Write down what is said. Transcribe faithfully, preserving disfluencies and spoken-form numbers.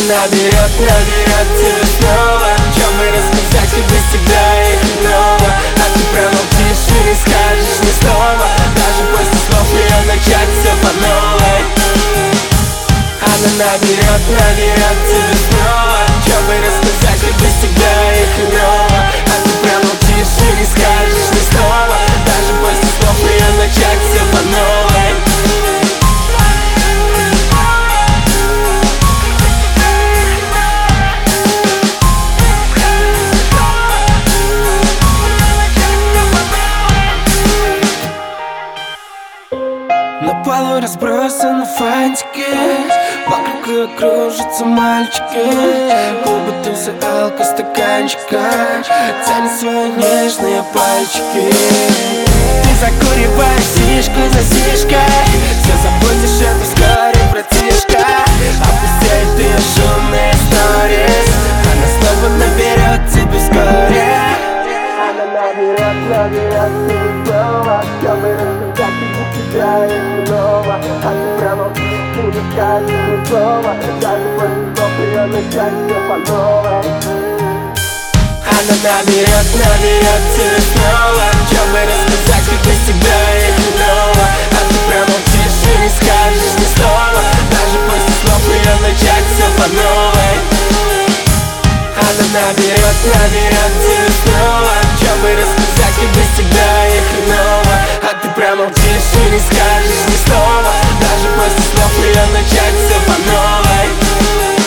наберет, наберет тебя снова. Чем бы рассказать тебе всегда и хреново, а ты промолчишь и не скажешь ни слова. Даже после слов ее начать все по новой. Она наберет, наберет тебя снова. Чем бы рассказать тебе всегда и хреново, а ты промолчишь и не скажешь ни слова. Даже после слов ее начать все по новой. На полу разбросаны фантики, вокруг ее кружатся мальчики. Клубы, тусы, алко, стаканчика, тянет свои нежные пальчики. Ты закуриваешь сишку за сишкой, все забудешь, это вскоре, братишка. Опустеет ее шумные сторис, она снова наберет тебя вскоре. Она наберет, наберет тебя снова. Чем бы рассказать тебе всегда и хреново, а ты промолчишь и не скажешь ни слова. Даже после слов ее начать все по новой. Она наберет, наберет тебя снова. Чем бы рассказать тебе всегда и хреново, а ты промолчишь и не скажешь ни слова. Даже после слов ее начать все по новой. Она наберет, наберет тебя снова. Чем бы рассказать тебе всегда и хреново, а ты промолчишь и не скажешь ни слова. Даже после слов ее начать все по новой.